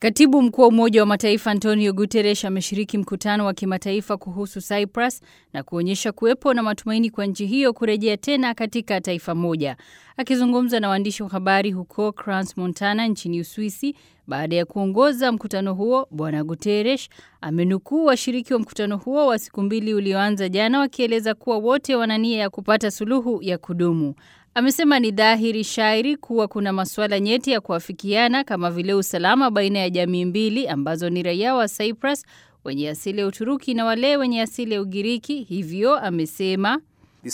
Katibu mkuu wa Umoja wa Mataifa Antonio Guterres ameshiriki mkutano wa kimataifa kuhusu Cyprus na kuonyesha kuwepo na matumaini kwa nchi hiyo kurejea tena katika taifa moja. Akizungumza na waandishi wa habari huko Crans-Montana nchini Uswisi baada ya kuongoza mkutano huo, Bwana Guterres amenukuu washiriki wa mkutano huo wa siku mbili ulioanza jana wakieleza kuwa wote wana nia ya kupata suluhu ya kudumu. Amesema ni dhahiri shairi kuwa kuna masuala nyeti ya kuafikiana kama vile usalama baina ya jamii mbili ambazo ni raia wa Cyprus wenye asili ya Uturuki na wale wenye asili ya Ugiriki. Hivyo amesema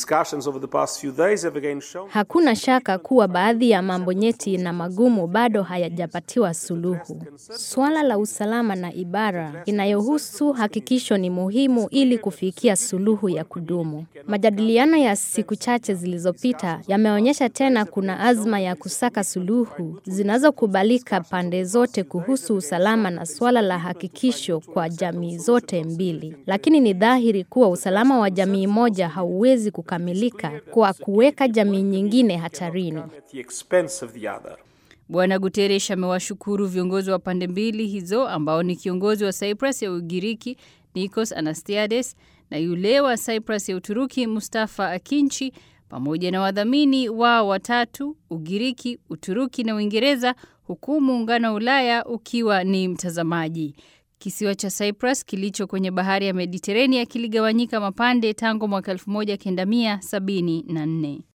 hakuna shaka kuwa baadhi ya mambo nyeti na magumu bado hayajapatiwa suluhu. Swala la usalama na ibara inayohusu hakikisho ni muhimu ili kufikia suluhu ya kudumu. Majadiliano ya siku chache zilizopita yameonyesha tena kuna azma ya kusaka suluhu zinazokubalika pande zote kuhusu usalama na swala la hakikisho kwa jamii zote mbili. Lakini ni dhahiri kuwa usalama wa jamii moja hauwezi kukamilika kwa kuweka jamii nyingine hatarini. Bwana Guterres amewashukuru viongozi wa pande mbili hizo ambao ni kiongozi wa Cyprus ya Ugiriki Nikos Anastiades na yule wa Cyprus ya Uturuki Mustafa Akinci pamoja na wadhamini wao watatu Ugiriki, Uturuki na Uingereza, huku muungano wa Ulaya ukiwa ni mtazamaji. Kisiwa cha Cyprus kilicho kwenye bahari ya Mediterania kiligawanyika mapande tangu mwaka 1974.